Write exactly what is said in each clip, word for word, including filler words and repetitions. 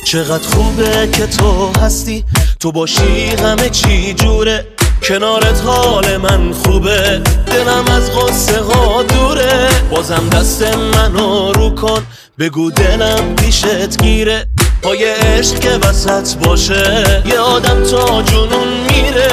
چقدر خوبه که تو هستی، تو باشی همه چی جوره، کنارت حال من خوبه، دلم از غصه ها دوره. بازم دست منو رو کن، بگو دلم پیشت گیره، پای عشق که وسط باشه یه آدم تا جنون میره.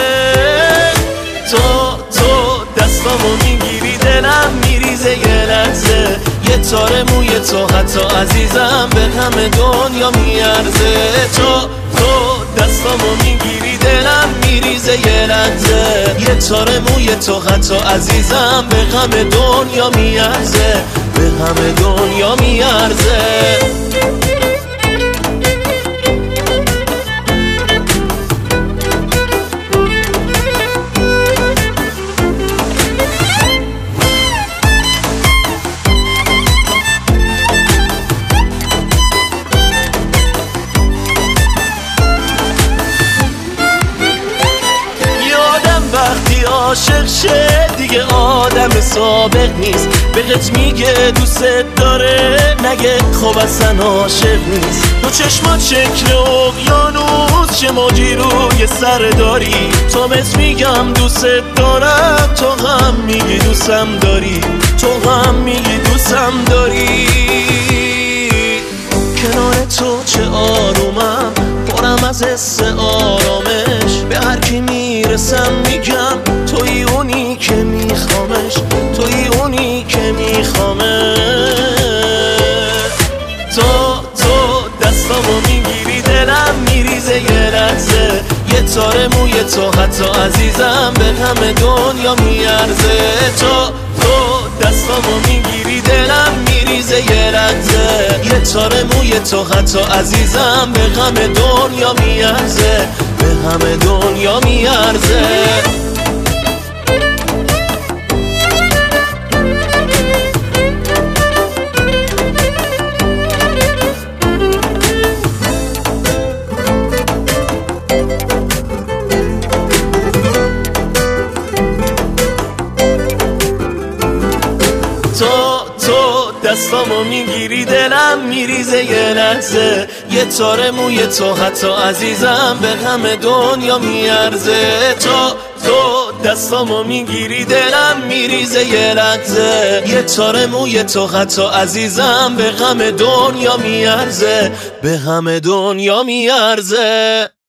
تو تو دستامو میگیری دلم میریزه یه لحظه، یه تار موی تو حتی عزیزم به همه دنیا میارزه. تو تو دستامو میگیری دلم میریزه یه لحظه، یه تار موی تو حتی عزیزم به همه دنیا میارزه، به همه دنیا میارزه. وقتی عاشق شه دیگه آدم سابق نیست، بهت میگه دوست داره نگه خب اصلا عاشق نیست. تو چشمات شکل اقیانوس چه موجی روی سر داری، تو بهت میگم دوست دارم، تو هم میگی دوستم داری، تو هم میگی دوستم داری. کنار تو چه آرومم، پرم از حس آرامش، به هر کی میرسم میگم توی اونی که میخوامش، توی اونی که میخوامش. تو تو دستامو میگیری دلم میریزه یه لحظه، یه تار موی تو حتی عزیزم به همه دنیا میارزه. تو تو دستامو میگیری دلم میریزه یه لحظه، یه تار موی تو حتی عزیزم به همه دنیا میارزه، به همه دنیا میارزه. تو تو دستامو میگیری دلم میریزه یه لحظه، یه تار موی تو حتی عزیزم به همه دنیا میارزه. تو تو دستامو میگیری دلم میریزه یه لحظه، یه تار موی تو حتی عزیزم به همه دنیا میارزه، به همه دنیا میارزه.